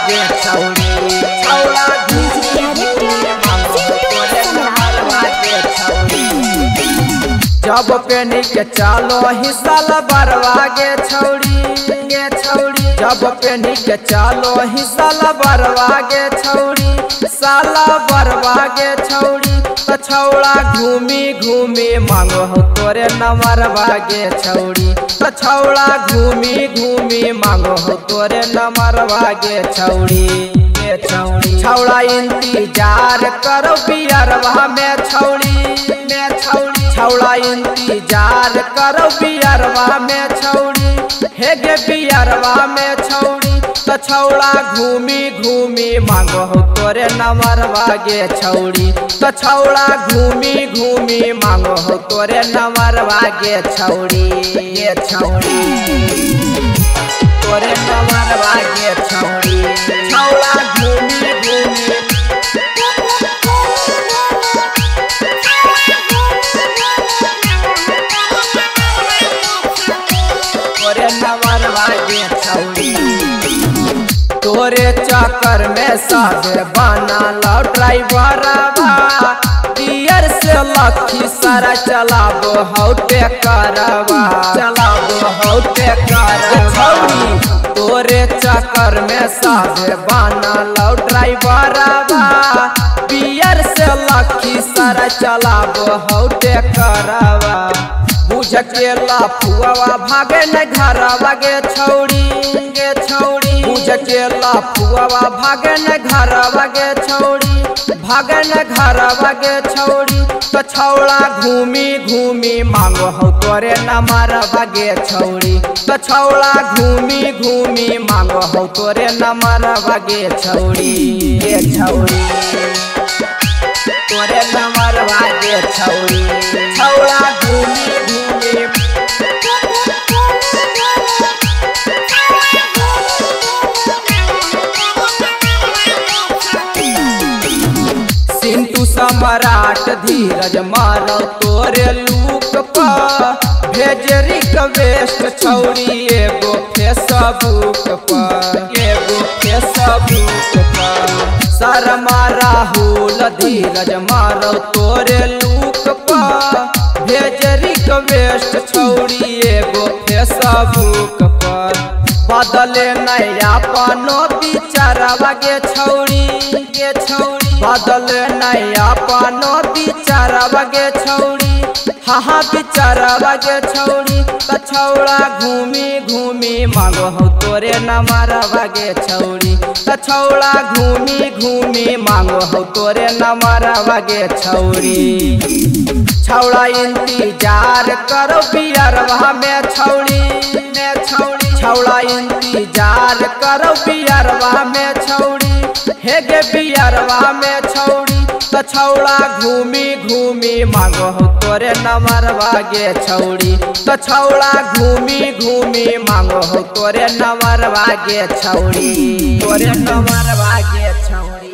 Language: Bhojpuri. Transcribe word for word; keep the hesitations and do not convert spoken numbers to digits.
गे छौड़ी छौड़ा जब पेनी के चालो हिसाल बरवा गे छौड़ी गे छौड़ी जब पेनी के चालो हिसाल बरवा गे छौड़ी साला बरवा गे छौड़ी तो छौड़ा घूमी घूमी मांगो हो तोरे नमरवा गे छौड़ी तो छौड़ा घूमी घूमी मांगो हो तोरे नमरवा गे छौड़ी गे छौड़ी छौड़ा इंतजार करो बियरवा में छौड़ी में छौड़ी छौड़ा इंतजार करो बियरवा में छौड़ी हे गे बियरवा में छौड़ी तो छौड़ा घूमी घूमी मांगो हो तोरे नमरवा गे छौड़ी तो छौड़ा घूमी घूमी मांगो हो तोरे नमरवा गे छौड़ी गे छौड़ी तोरे नमरवा गे छौड़ी छौड़ा घूमी घूमी तोरे नमरवा गे छौड़ी तोरे चक्कर में सादे बना लो ड्राइवरवा पियर से लखी सारा चलाबो हौटे करवा चलाबो हौटे करवा तोरे चक्कर में सादे बना लो ड्राइवरवा पियर से लखी सारा चलाबो हौटे करवा बुझ के लाफुआ भागे न घरवा गे छौड़ी गे छौड़ी बुझ के लाफुआ भागे न घरवा गे छौड़ी भागे न घरवा गे छौड़ी तो छौड़ा घूमी घूमी मांगो हो तोरे नमरवा गे छौड़ी तो छौड़ा घूमी घूमी मांगो हो तोरे नमरवा गे छौड़ी गे छौड़ी तोरे नमरवा गे छौड़ी छौड़ा घूमी घूमी सिंटू सम्राट धीरज मारो तोरे लूक पर भेज रिक्वेस्ट छौड़ी एगो फेसबुक पर एगो फेसबुक पर शर्मा राहुल धीरज मारो तोरे लूक पर भेज रिक्वेस्ट छौड़ी एगो फेसबुक पर बदले नया पानो बिचारवा गे छौड़ी गे छौड़ी बदले नया पानो बिचारवा गे छौड़ी हाँ हाँ बिचारवा गे छौड़ी तो छौड़ा घूमी घूमी मांगो हो तोरे नमरवा गे छौड़ी तो छौड़ा घूमी घूमी मांगो हो तोरे नमरवा गे छौड़ी छौड़ा इंतजार करो बियरवा में छौड़ी में छौड़ी छौड़ा इंतजार करो बियरवा में छौड़ी हे गे बियरवा में छौड़ी तो छौड़ा घूमी घूमी मांगो हो तोरे नमरवा गे छौड़ी तो छौड़ा घूमी घूमी मांगो हो तोरे नमरवा गे छौड़ी तोरे नमरवा गे छौड़ी।